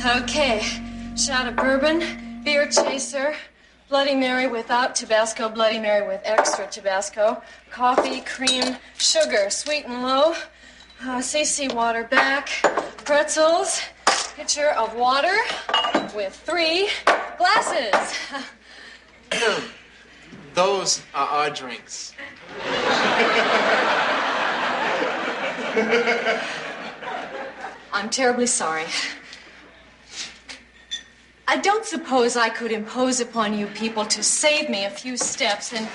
Okay. Shot of bourbon, beer chaser, Bloody Mary without Tabasco, Bloody Mary with extra Tabasco, coffee, cream, sugar, sweet and low, CC water back, pretzels, pitcher of water with 3 glasses. Those are our drinks. I'm terribly sorry. I don't suppose I could impose upon you people to save me a few steps and...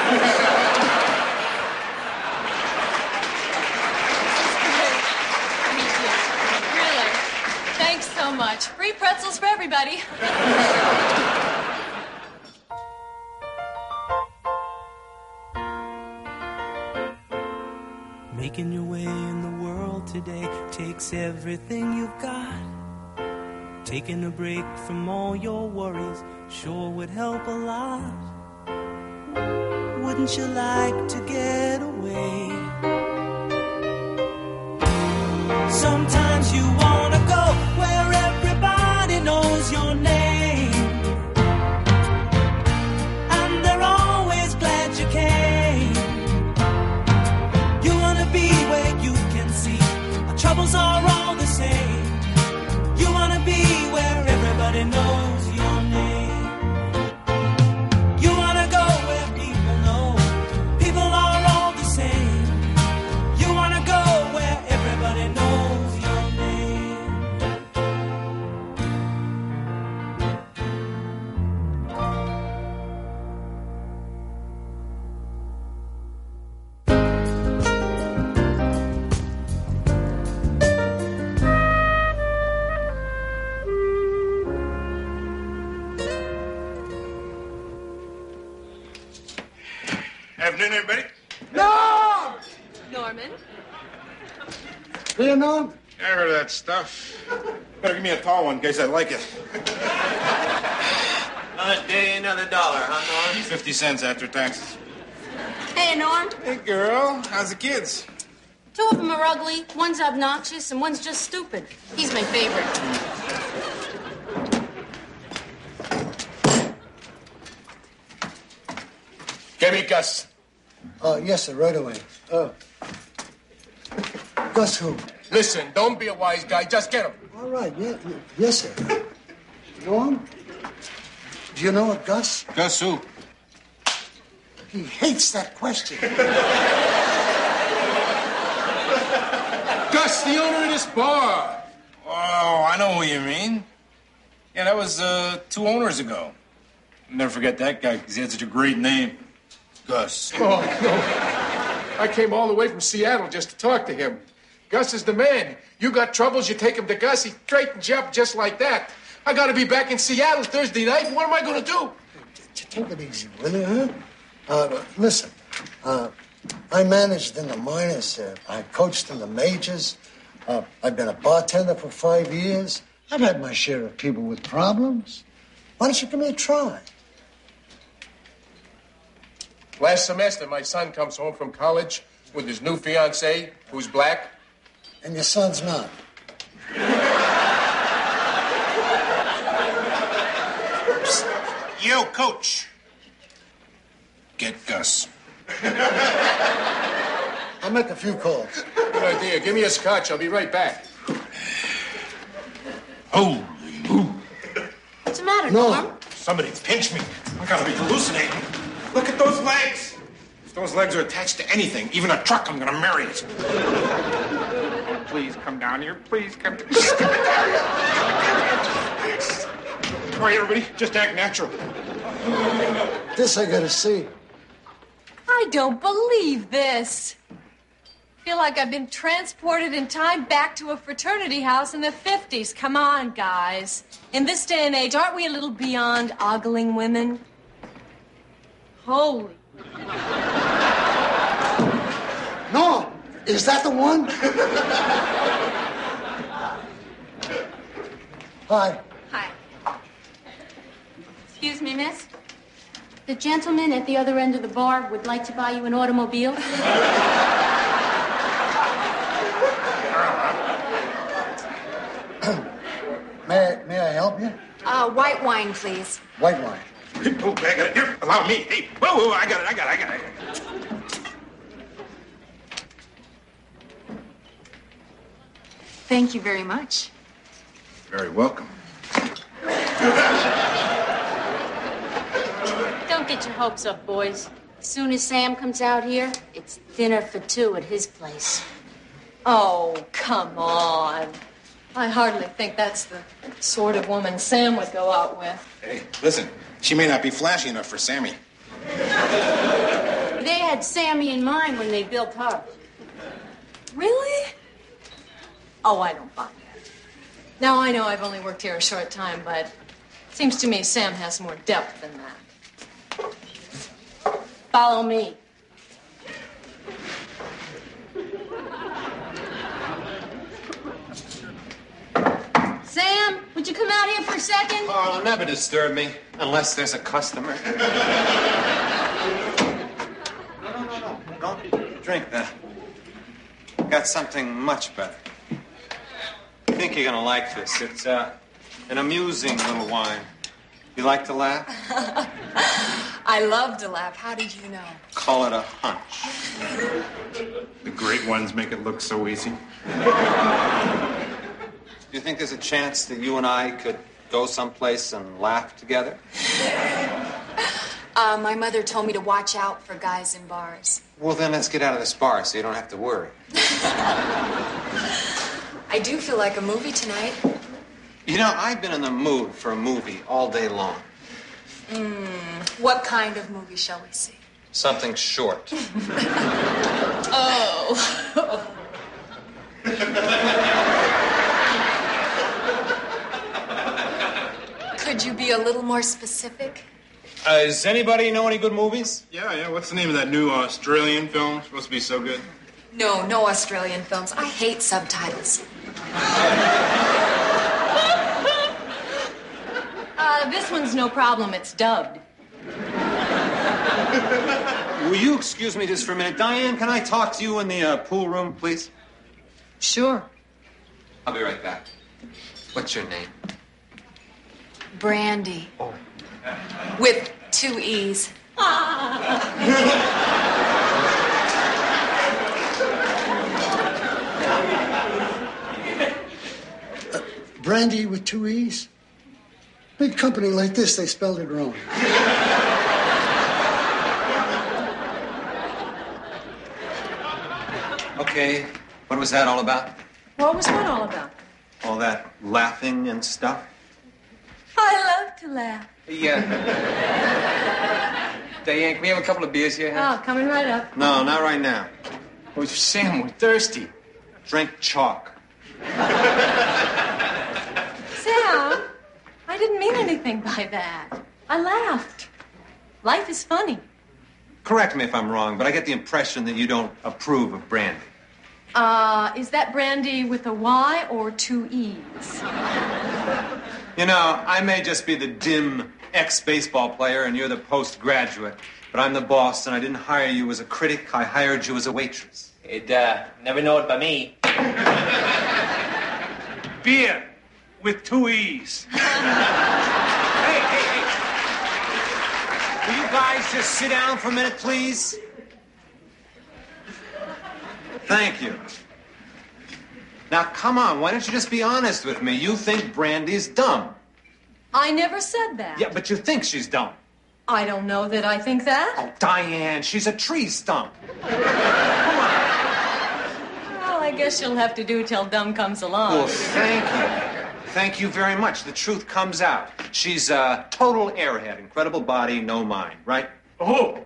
Really. Thanks so much. Free pretzels for everybody. Making your way in the world today takes everything you've got. Taking a break from all your worries sure would help a lot. Wouldn't you like to get away? Sometimes you wanna go where everybody knows your name, and they're always glad you came. You wanna be where you can see our troubles are all the same. You wanna be where everybody knows your name. You wanna go where people know people are all the same. You wanna go where everybody knows your name. Afternoon, everybody. No! Norman? Do you know? I heard of that stuff. Better give me a tall one in case I like it. Another day, another dollar, huh, Norm? 50 cents after taxes. Hey, Norm. Hey, girl. How's the kids? 2 of them are ugly, one's obnoxious, and one's just stupid. He's my favorite. Get me Gus. Yes, sir, right away. Gus who? Listen, don't be a wise guy. Just get him. All right, yes, sir. Norm? Do you know a Gus? Gus who? He hates that question. Gus, the owner of this bar. Oh, I know who you mean. Yeah, that was 2 owners ago. I'll never forget that guy because he had such a great name. Gus. Oh, no. I came all the way from Seattle just to talk to him. Gus is the man. You got troubles, you take him to Gus. He straightens you up just like that. I got to be back in Seattle Thursday night. What am I going to do? Take it easy, will you, huh? Listen, I managed in the minors. I coached in the majors. I've been a bartender for 5 years. I've had my share of people with problems. Why don't you give me a try? Last semester, my son comes home from college with his new fiancée, who's black. And your son's not. Yo, coach. Get Gus. I'll make a few calls. Good idea. Give me a scotch. I'll be right back. Holy moo. What's the matter, No. Norm? Somebody pinch me. I gotta be hallucinating. Look at those legs. If those legs are attached to anything, even a truck, I'm gonna marry it. Oh, please come down here. Please come down here. All right, everybody, just act natural. This I gotta see. I don't believe this. I feel like I've been transported in time back to a fraternity house in the 50s. Come on, guys. In this day and age, aren't we a little beyond ogling women? Holy. No, is that the one? Hi. Hi. Excuse me, miss? The gentleman at the other end of the bar would like to buy you an automobile. yeah. White wine, please. White wine. Hey, pull back. Here, allow me. Hey, whoa, I got it. Thank you very much. Very welcome. Don't get your hopes up, boys. As soon as Sam comes out here, it's dinner for two at his place. Oh, come on. I hardly think that's the sort of woman Sam would go out with. Hey, listen, she may not be flashy enough for Sammy. They had Sammy in mind when they built her. Really? Oh, I don't buy that. Now, I know I've only worked here a short time, but it seems to me Sam has more depth than that. Follow me. Sam, would you come out here for a second? Oh, never disturb me unless there's a customer. No. Don't drink that. Got something much better. I think you're gonna like this. It's an amusing little wine. You like to laugh? I love to laugh. How did you know? Call it a hunch. The great ones make it look so easy. Do you think there's a chance that you and I could go someplace and laugh together? My mother told me to watch out for guys in bars. Well, then let's get out of this bar so you don't have to worry. I do feel like a movie tonight. You know, I've been in the mood for a movie all day long. What kind of movie shall we see? Something short. Oh. Could you be a little more specific? Does anybody know any good movies? Yeah. What's the name of that new Australian film? Supposed to be so good. No Australian films. I hate subtitles. This one's no problem. It's dubbed. Will you excuse me just for a minute? Diane, can I talk to you in the pool room, please? Sure. I'll be right back. What's your name? Brandy. Oh. With 2 E's. Brandy with 2 E's? Big company like this, they spelled it wrong. Okay, what was that all about? What was what all about? All that laughing and stuff? I love to laugh. Yeah. Diane, can we have a couple of beers here? Huh? Oh, coming right up. No, not right now. Oh, Sam, we're thirsty. Drink chalk. Sam, I didn't mean anything by that. I laughed. Life is funny. Correct me if I'm wrong, but I get the impression that you don't approve of brandy. Is that Brandy with a Y or 2 E's? You know, I may just be the dim ex-baseball player and you're the postgraduate, but I'm the boss and I didn't hire you as a critic, I hired you as a waitress. It, never know it by me. Beer with 2 E's. Hey. Will you guys just sit down for a minute, please? Thank you. Now, come on, why don't you just be honest with me? You think Brandy's dumb. I never said that. Yeah, but you think she's dumb. I don't know that I think that. Oh, Diane, she's a tree stump. Well, I guess you'll have to do till dumb comes along. Well, thank you. Thank you very much. The truth comes out. She's a total airhead. Incredible body, no mind, right? Oh.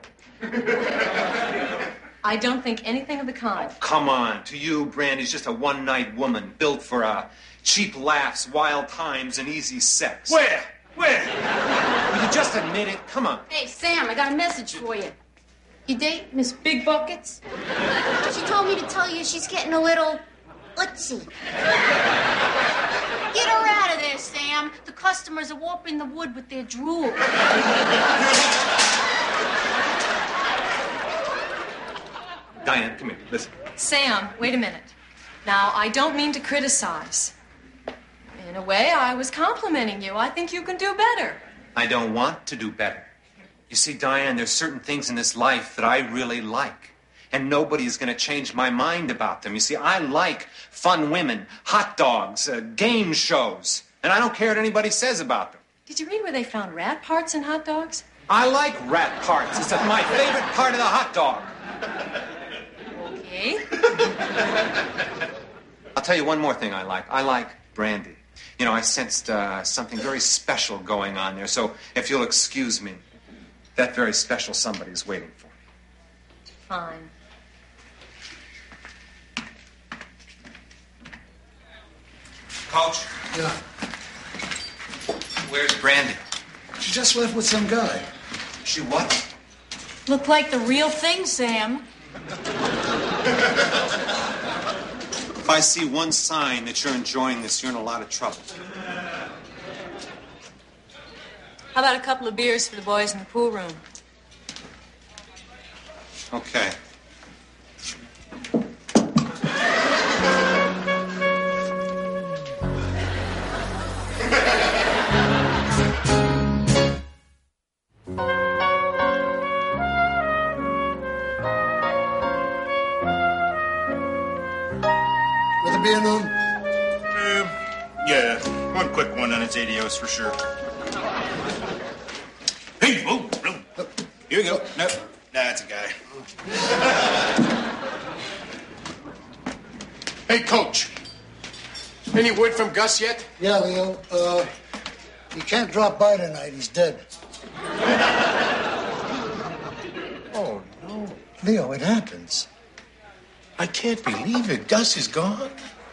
I don't think anything of the kind. Come on. To you, Brandy's just a one-night woman built for cheap laughs, wild times, and easy sex. Where? Will you just admit it? Come on. Hey, Sam, I got a message for you. You date Miss Big Buckets? She told me to tell you she's getting a little utsy. Get her out of there, Sam. The customers are warping the wood with their drool. Diane, come here. Listen. Sam, wait a minute. Now, I don't mean to criticize. In a way, I was complimenting you. I think you can do better. I don't want to do better. You see, Diane, there's certain things in this life that I really like. And nobody's going to change my mind about them. You see, I like fun women, hot dogs, game shows. And I don't care what anybody says about them. Did you read where they found rat parts in hot dogs? I like rat parts. It's my favorite part of the hot dog. Okay. I'll tell you one more thing I like. I like brandy. You know, I sensed something very special going on there. So if you'll excuse me, that very special somebody's waiting for me. Fine. Coach? Yeah. Where's Brandy? She just left with some guy. She what? Look like the real thing, Sam. If I see one sign that you're enjoying this, you're in a lot of trouble. How about a couple of beers for the boys in the pool room? Okay. With a beer noon? Yeah, one quick one on its ADOs for sure. Hey, whoa, no. Here we go. Nope. That's a guy. Hey, Coach. Any word from Gus yet? Yeah, Leo. He can't drop by tonight. He's dead. Oh, no. Leo, it happens. I can't believe it. Gus is gone.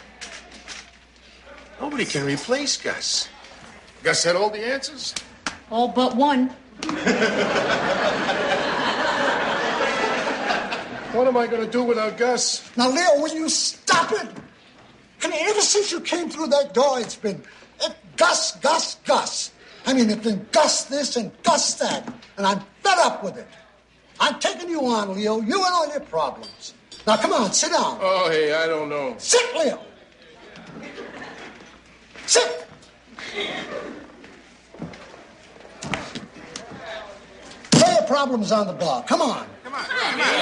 Nobody can replace Gus. Gus had all the answers. All but one. What am I going to do without Gus? Now, Leo, will you stop it? I mean, ever since you came through that door, it's been Gus, Gus, Gus. I mean, it's been Gus this and Gus that. And I'm fed up with it. I'm taking you on, Leo. You and all your problems. Now, come on, sit down. Oh, hey, I don't know. Sit, Leo. Sit. Lay your problems on the bar. Come on. Come on,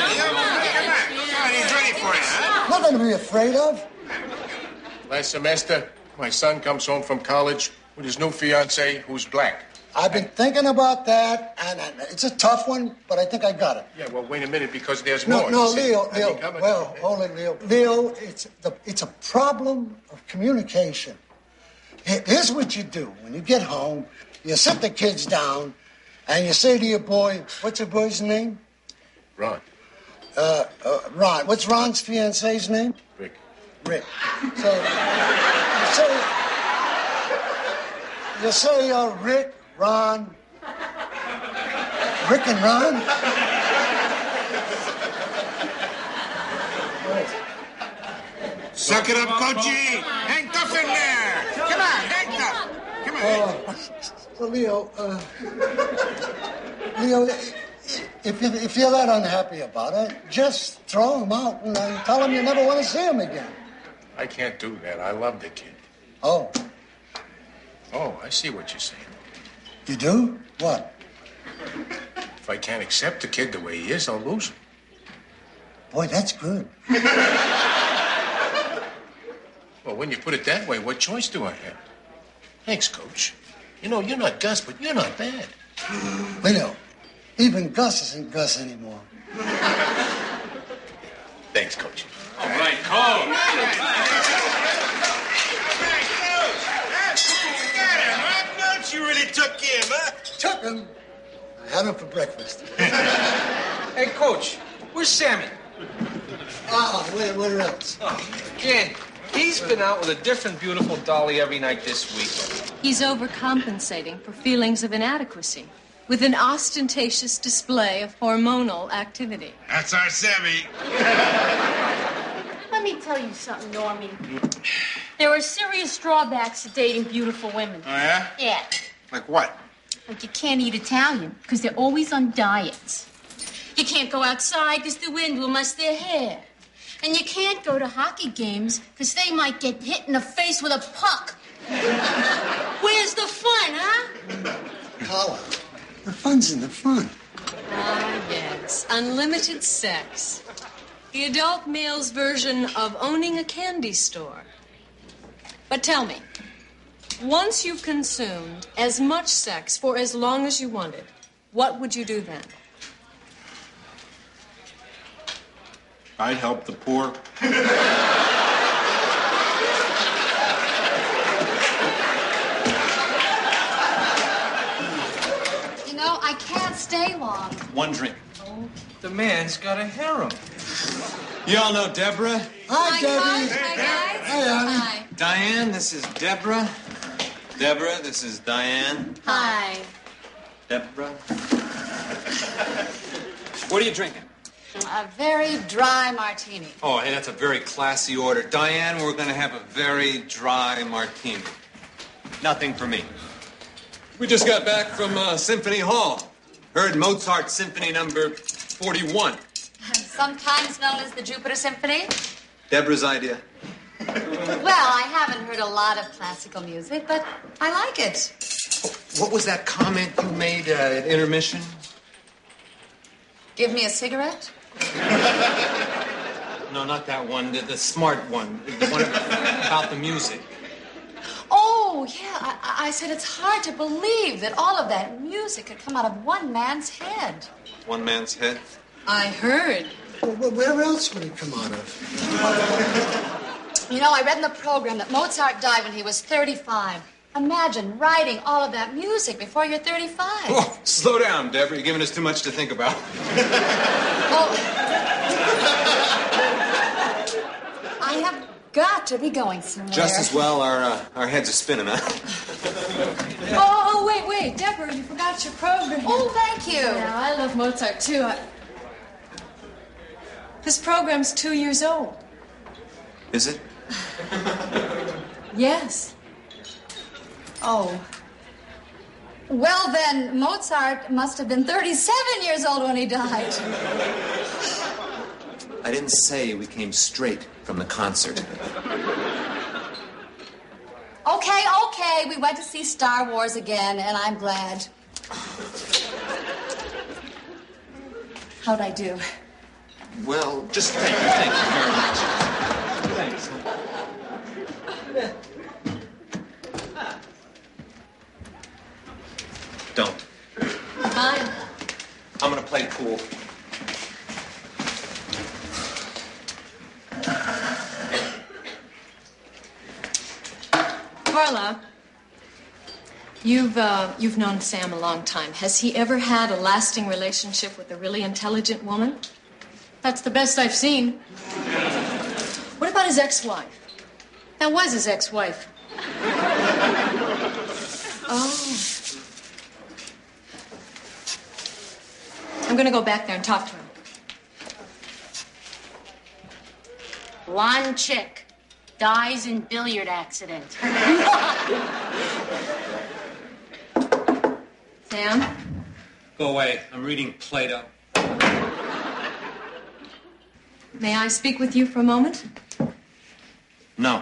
he's ready for you, huh? Nothing to be afraid of. Last semester, my son comes home from college with his new fiancée who's black. I've been thinking about that, and it's a tough one, but I think I got it. Yeah, well, wait a minute, because there's No, more. no, you see. Leo, I mean, Leo. come on. Well, hold it, Leo. Leo, it's a problem of communication. Here's what you do. When you get home, you sit the kids down, and you say to your boy, what's your boy's name? Ron. Ron. What's Ron's fiancée's name? Rick. Rick. So, you say, Rick, Ron. Rick and Ron? Suck it up, Coachy. Hang tough in there. Come on, hang tough. Come on. Well, Leo, if you're that unhappy about it, just throw him out and tell him you never want to see him again. I can't do that. I love the kid. Oh, I see what you're saying. you do? What? If I can't accept the kid the way he is, I'll lose him. Boy, that's good. Well, when you put it that way, what choice do I have? Thanks, Coach. You know, you're not Gus, but you're not bad. Leo, even Gus isn't Gus anymore. Thanks, Coach. All right, Coach. You really took him, huh? Took him. I had him for breakfast. Hey, Coach, where's Sammy? Where else? Jan, he's been out with a different beautiful dolly every night this week. He's overcompensating for feelings of inadequacy with an ostentatious display of hormonal activity. That's our Sammy. Let me tell you something, Normie. There are serious drawbacks to dating beautiful women. Oh, yeah? Yeah. Like what? Like you can't eat Italian because they're always on diets. You can't go outside because the wind will mess their hair. And you can't go to hockey games because they might get hit in the face with a puck. Where's the fun, huh? Carla, the fun's in the fun. Ah, yes. Unlimited sex. The adult male's version of owning a candy store. But tell me, once you've consumed as much sex for as long as you wanted, what would you do then? I'd help the poor. You know, I can't stay long. One drink. The man's got a harem. You all know Deborah? Hi, Debbie. Hi, guys. Hey, honey. Hi. Diane, this is Deborah. Deborah, this is Diane. Hi. Deborah. What are you drinking? A very dry martini. Oh, hey, that's a very classy order. Diane, we're going to have a very dry martini. Nothing for me. We just got back from Symphony Hall. Heard Mozart Symphony number 41. Sometimes known as the Jupiter Symphony. Deborah's idea. Well, I haven't heard a lot of classical music, but I like it. What was that comment you made at intermission? Give me a cigarette? No, not that one. The smart one. The one about the music. Oh, yeah. I said it's hard to believe that all of that music could come out of one man's head. One man's head? I heard. Well, where else would it come out of? You know, I read in the program that Mozart died when he was 35. Imagine writing all of that music before you're 35. Oh, slow down, Deborah. You're giving us too much to think about. Oh. I have got to be going somewhere. Just as well our heads are spinning, huh? Oh, wait. Deborah, you forgot your program. Oh, thank you. Yeah, I love Mozart, too. This program's 2 years old. Is it? Yes. Oh. Well, then, Mozart must have been 37 years old when he died. I didn't say we came straight from the concert. Okay. We went to see Star Wars again, and I'm glad. How'd I do? Well, just thank you very much. Thanks. Don't. Fine. I'm gonna play pool. Carla, you've known Sam a long time. Has he ever had a lasting relationship with a really intelligent woman? That's the best I've seen. What about his ex-wife? That was his ex-wife. Oh. I'm gonna go back there and talk to him. One chick dies in billiard accident. Sam? Go away. I'm reading Plato. May I speak with you for a moment? No.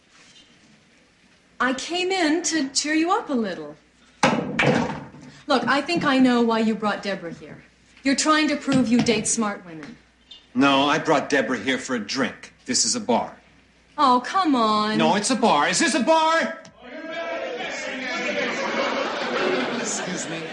I came in to cheer you up a little. Look, I think I know why you brought Deborah here. You're trying to prove you date smart women. No, I brought Deborah here for a drink. This is a bar. Oh, come on. No, it's a bar. Is this a bar? Excuse me.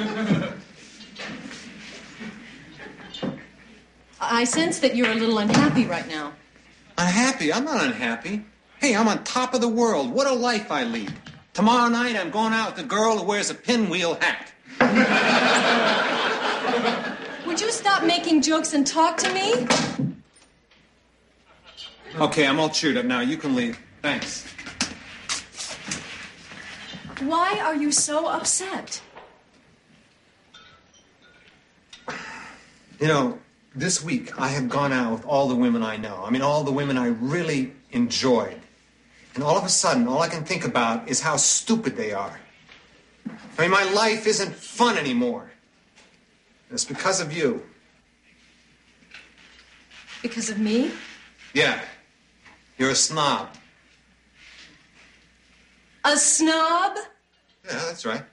I sense that you're a little unhappy right now. Unhappy? I'm not unhappy. Hey, I'm on top of the world. What a life I lead. Tomorrow night, I'm going out with a girl who wears a pinwheel hat. Would you stop making jokes and talk to me? Okay, I'm all cheered up now. You can leave. Thanks. Why are you so upset? You know, this week I have gone out with all the women I know. I mean, all the women I really enjoyed. And all of a sudden, all I can think about is how stupid they are. I mean, my life isn't fun anymore. It's because of you. Because of me? Yeah. You're a snob. A snob? Yeah, that's right.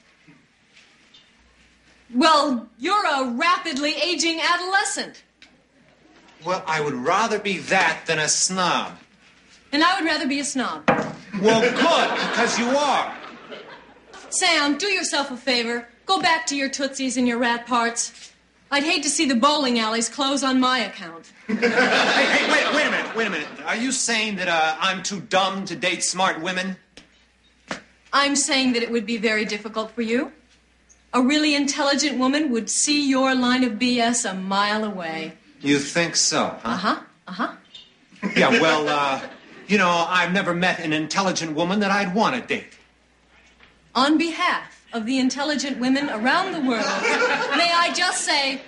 Well, you're a rapidly aging adolescent. Well, I would rather be that than a snob. And I would rather be a snob. Well, good, because you are. Sam, do yourself a favor. Go back to your Tootsies and your rat parts. I'd hate to see the bowling alleys close on my account. Hey, wait a minute. Are you saying that I'm too dumb to date smart women? I'm saying that it would be very difficult for you. A really intelligent woman would see your line of BS a mile away. You think so, huh? Uh-huh. Yeah, well, I've never met an intelligent woman that I'd want to date. On behalf of the intelligent women around the world, may I just say...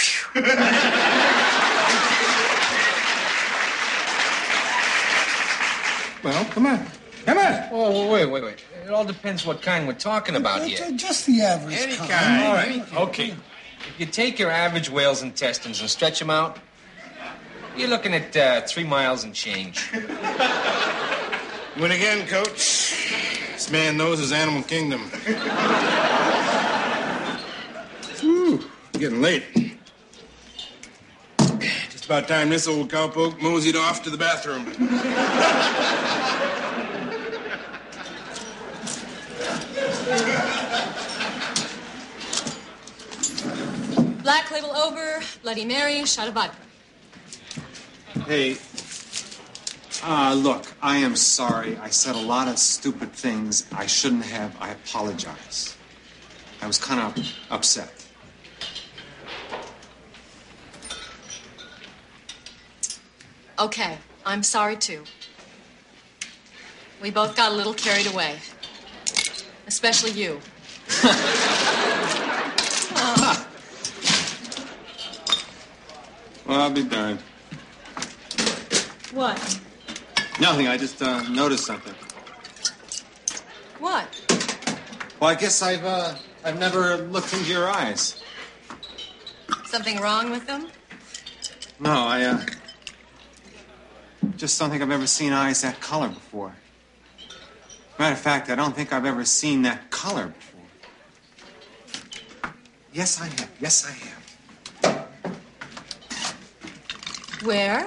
Well, come on. Oh, wait. It all depends what kind we're talking about here. Just the average Any kind. kind. All right, okay. If you take your average whale's intestines and stretch them out, you're looking at 3 miles and change. Win again, Coach. This man knows his animal kingdom. Whew, getting late. Just about time this old cowpoke moseyed off to the bathroom. Black Label over, Bloody Mary, shot of vodka. Hey, look, I am sorry. I said a lot of stupid things I shouldn't have. I apologize. I was kind of upset. Okay, I'm sorry too. We both got a little carried away. Especially you. Well, I'll be darned. What? Nothing. I just noticed something. What? Well, I guess I've never looked into your eyes. Something wrong with them? No, I just don't think I've ever seen eyes that color before. Matter of fact, I don't think I've ever seen that color before. Yes, I have. Yes, I have. Where?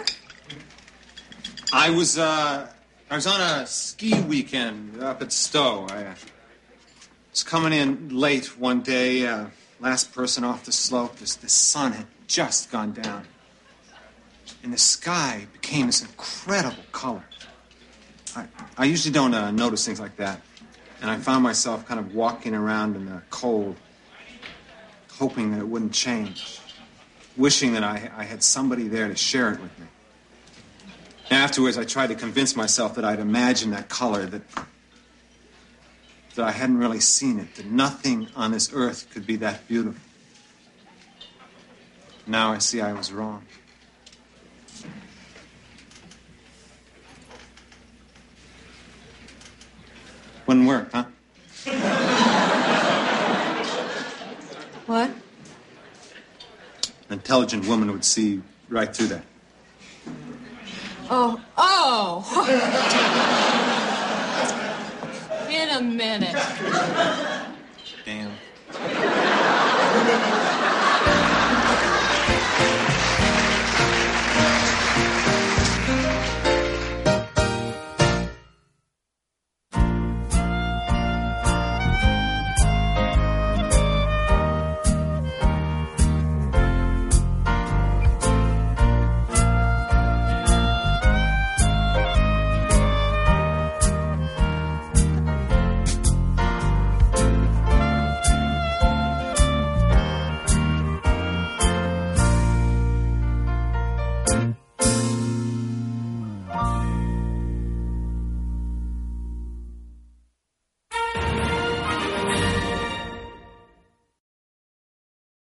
I was on a ski weekend up at Stowe. I was coming in late one day, last person off the slope. The sun had just gone down. And the sky became this incredible color. I usually don't notice things like that. And I found myself kind of walking around in the cold, hoping that it wouldn't change. Wishing that I had somebody there to share it with me. Afterwards, I tried to convince myself that I'd imagined that color, that I hadn't really seen it, that nothing on this earth could be that beautiful. Now I see I was wrong. Wouldn't work, huh? What? An intelligent woman would see right through that. Oh. Wait a minute.